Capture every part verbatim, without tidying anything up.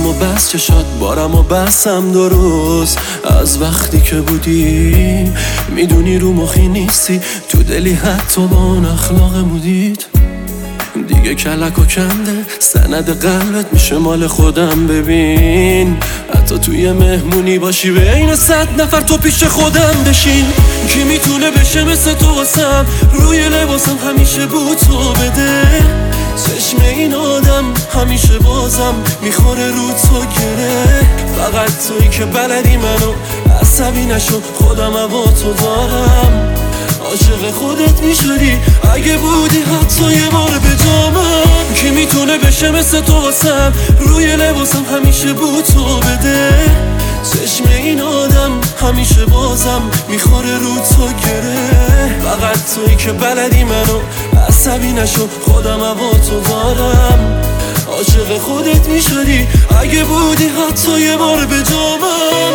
بارم و بس چشات بارم و بسم درست از وقتی که بودی میدونی رو مخی نیستی تو دلی حتی با اون اخلاق مودید دیگه کلک و کنده سند قلبت میشه مال خودم ببین حتی توی مهمونی باشی به این صد نفر تو پیش خودم بشین کی میتونه بشه مثل تو واسم روی لباسم همیشه بود تو بده چشم این آدم همیشه بازم میخوره رو تو گره فقط تویی که بلدی منو عصبی نشو خودم با تو دارم عاشق خودت میشدی اگه بودی حتی یه بار به جامم کی میتونه بشه مثل تو واسم روی لباسم همیشه بود تو بده چشم این آدم همیشه بازم میخوره رو تو گره فقط تویی که بلدی منو عصبی نشو خودم با تو دارم عاشق خودت میشدی اگه بودی حتی یه بار به جامم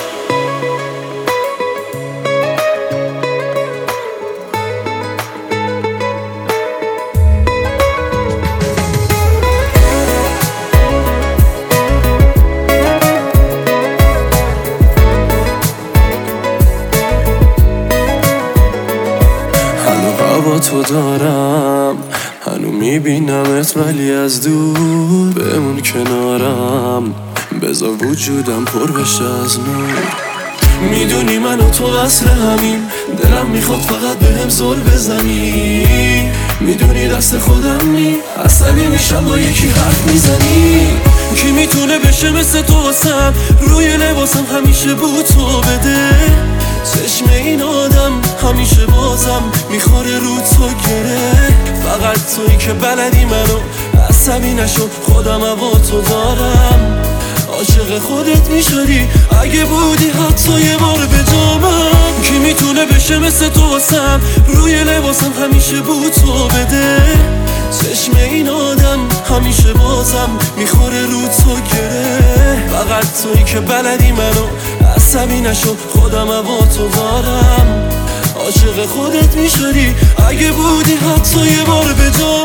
با تو دارم هنو میبینمت ولی از دور بمون کنارم بذار وجودم پر بشه از نور میدونی من و تو اصل همین دلم میخواد فقط بهم زل بزنی میدونی دست خودم نی عصبی میشم با یکی حرف میزنی کی میتونه بشه مثل تو واسم روی لباسم همیشه بود تو بده چشم این آدم همیشه بازم میخوره رو تو گره فقط تویی که بلدی منو عصبی نشو خودم با تو دارم عاشق خودت میشدی اگه بودی حتی یه بار به جامم کی میتونه بشه مثل تو واسم روی لباسم همیشه بود تو بده چشم این آدم همیشه بازم میخوره رو تو گره فقط تویی که بلدی منو عصبی نشو خودم با تو دارم عاشق خودت میشدی اگه بودی حتی یه بار به جامم